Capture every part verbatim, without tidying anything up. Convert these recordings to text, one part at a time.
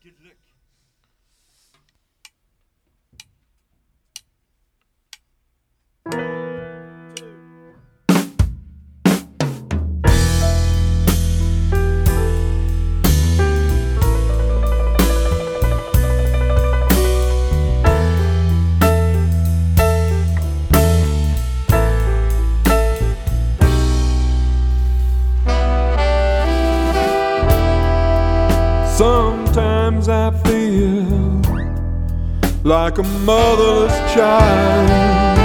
Good Sometimes I feel like a motherless child.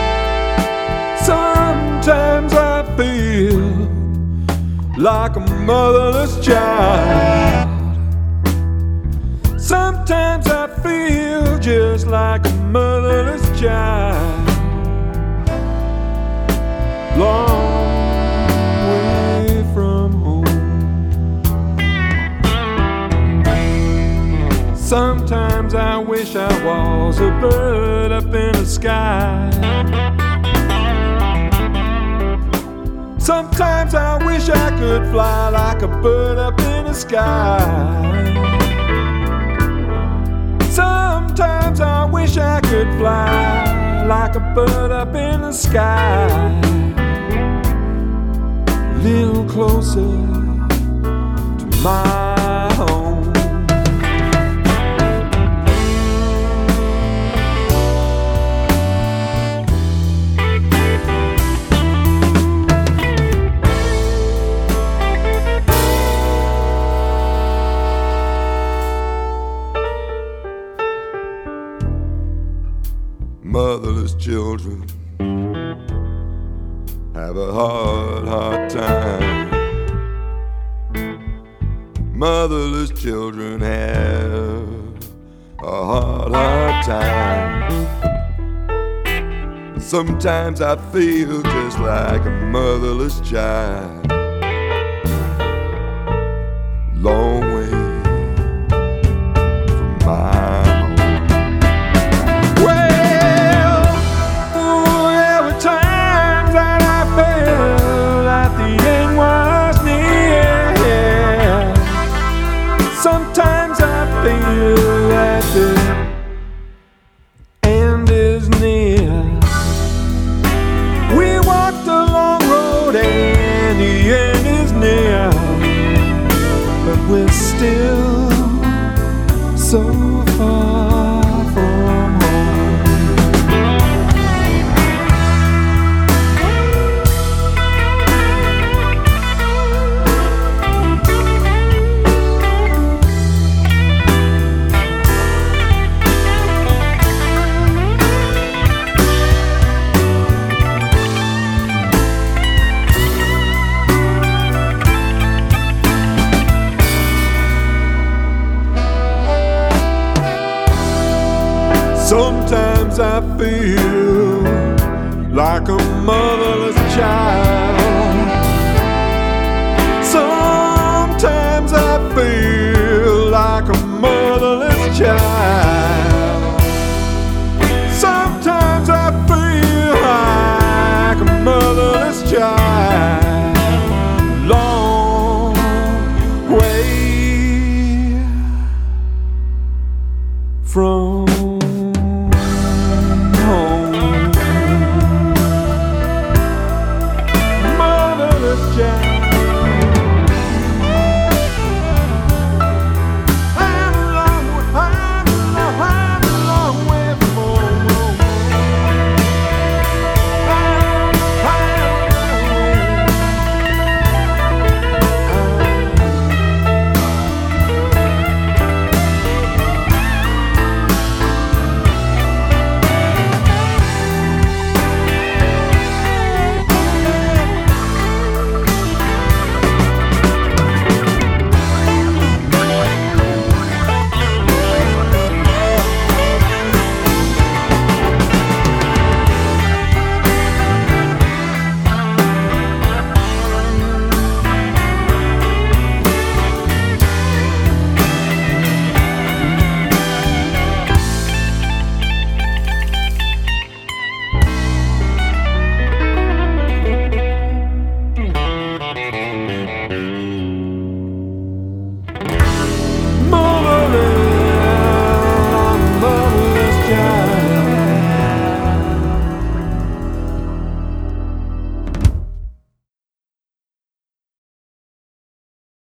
Sometimes I feel like a motherless child. Sometimes I feel just like a motherless child. Long way from home. Sometimes I wish I was a bird up in the sky. Sometimes I wish I could fly like a bird up in the sky. Sometimes I wish I could fly like a bird up in the sky. A little closer to my home. Motherless children have a hard, hard time. Motherless children have a hard, hard time. Sometimes I feel just like a motherless child. Long way from my Sometimes I feel that the end is near. We walked a long road and the end is near, but we're still so far from home. Sometimes I feel like a motherless child. Sometimes I feel like a motherless child. Sometimes I feel like a motherless child. Long way from